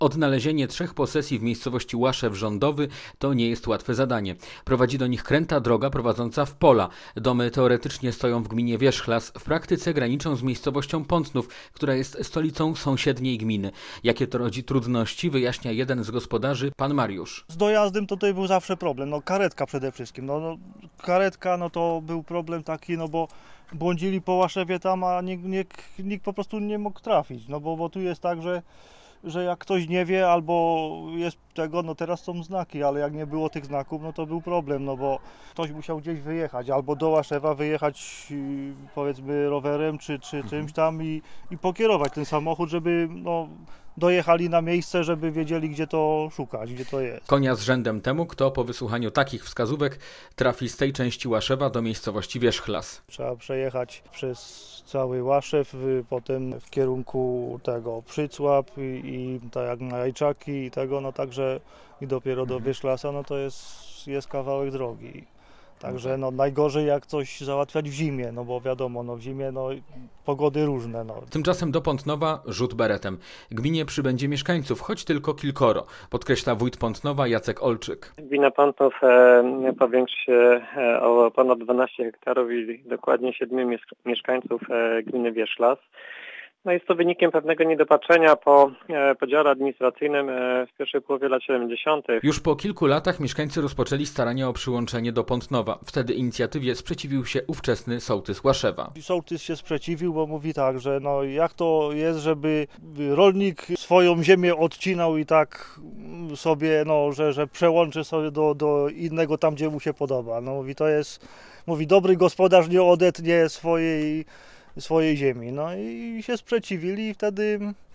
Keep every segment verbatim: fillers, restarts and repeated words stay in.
Odnalezienie trzech posesji w miejscowości Łaszew-Rządowy to nie jest łatwe zadanie. Prowadzi do nich kręta droga prowadząca w pola. Domy teoretycznie stoją w gminie Wierzchlas, w praktyce graniczą z miejscowością Pątnów, która jest stolicą sąsiedniej gminy. Jakie to rodzi trudności, wyjaśnia jeden z gospodarzy, pan Mariusz. Z dojazdem to tutaj był zawsze problem, no karetka przede wszystkim. No, no, karetka no to był problem taki, no bo błądzili po Łaszewie tam, a nikt, nikt, nikt po prostu nie mógł trafić, no bo, bo tu jest tak, że że jak ktoś nie wie albo jest tego, no teraz są znaki, ale jak nie było tych znaków, no to był problem, no bo ktoś musiał gdzieś wyjechać, albo do Łaszewa wyjechać powiedzmy rowerem czy, czy czymś tam i, i pokierować ten samochód, żeby no, dojechali na miejsce, żeby wiedzieli, gdzie to szukać, gdzie to jest. Konia z rzędem temu, kto po wysłuchaniu takich wskazówek trafi z tej części Łaszewa do miejscowości Wierzchlas. Trzeba przejechać przez cały Łaszew, potem w kierunku tego Przycłap i, i tak jak na Jajczaki i tego, no także i dopiero do Wierzchlasa, no to jest, jest kawałek drogi. Także no najgorzej jak coś załatwiać w zimie, no bo wiadomo, no w zimie no pogody różne. No. Tymczasem do Pątnowa rzut beretem. Gminie przybędzie mieszkańców, choć tylko kilkoro, podkreśla wójt Pątnowa Jacek Olczyk. Gmina Pątnów e, powiększy się e, o ponad dwanaście hektarów i dokładnie siedmiu mieszkańców e, gminy Wierzchlas. No jest to wynikiem pewnego niedopatrzenia po e, podziale administracyjnym e, w pierwszej połowie lat siedemdziesiątych. Już po kilku latach mieszkańcy rozpoczęli starania o przyłączenie do Pątnowa. Wtedy inicjatywie sprzeciwił się ówczesny sołtys Łaszewa. Sołtys się sprzeciwił, bo mówi tak, że no jak to jest, żeby rolnik swoją ziemię odcinał i tak sobie, no, że, że przełączy sobie do, do innego tam, gdzie mu się podoba. No mówi, to jest, mówi, dobry gospodarz nie odetnie swojej swojej ziemi. No i się sprzeciwili i wtedy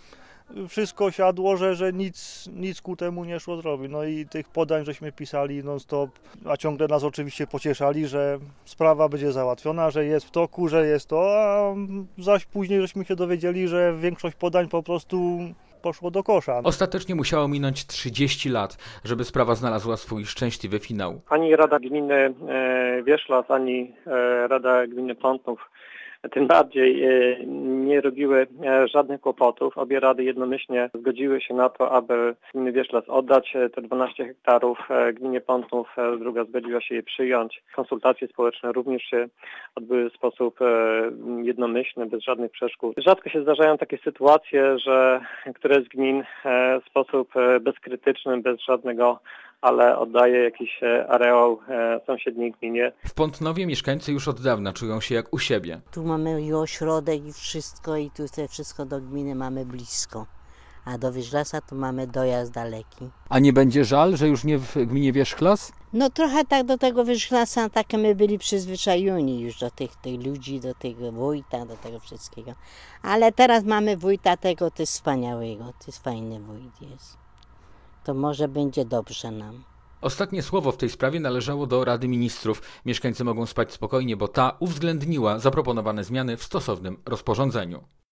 wszystko siadło, że, że nic, nic ku temu nie szło zrobić. No i tych podań żeśmy pisali non stop, a ciągle nas oczywiście pocieszali, że sprawa będzie załatwiona, że jest w toku, że jest to, a zaś później żeśmy się dowiedzieli, że większość podań po prostu poszło do kosza. Ostatecznie musiało minąć trzydzieści lat, żeby sprawa znalazła swój szczęśliwy finał. Ani Rada Gminy e, Wierzchlas, ani e, Rada Gminy Pątnów tym bardziej nie robiły żadnych kłopotów. Obie rady jednomyślnie zgodziły się na to, aby gminy Wierzchlas oddać te dwanaście hektarów. Gminie Pątnów druga zgodziła się je przyjąć. Konsultacje społeczne również się odbyły w sposób jednomyślny, bez żadnych przeszkód. Rzadko się zdarzają takie sytuacje, że któreś z gmin w sposób bezkrytyczny, bez żadnego ale oddaje jakiś areał sąsiedniej gminie. W Pątnowie mieszkańcy już od dawna czują się jak u siebie. Tu mamy i ośrodek i wszystko i tutaj wszystko do gminy mamy blisko. A do Wierzchlasa tu mamy dojazd daleki. A nie będzie żal, że już nie w gminie Wierzchlas? No trochę tak do tego Wierzchlasa, tak my byli przyzwyczajeni już do tych, tych ludzi, do tego wójta, do tego wszystkiego. Ale teraz mamy wójta tego, to jest wspaniałego, to jest fajny wójt jest. To może będzie dobrze nam. Ostatnie słowo w tej sprawie należało do Rady Ministrów. Mieszkańcy mogą spać spokojnie, bo ta uwzględniła zaproponowane zmiany w stosownym rozporządzeniu.